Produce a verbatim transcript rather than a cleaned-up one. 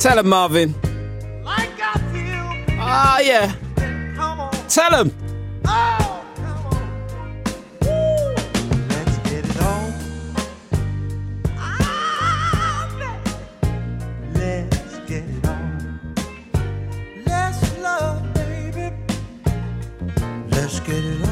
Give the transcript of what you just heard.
Tell him, Marvin. Like I feel. Ah, yeah. Come on. Tell him. Oh, come on. Woo. Let's get it on. Ah, baby. Let's get it on. Let's love, baby. Let's get it on.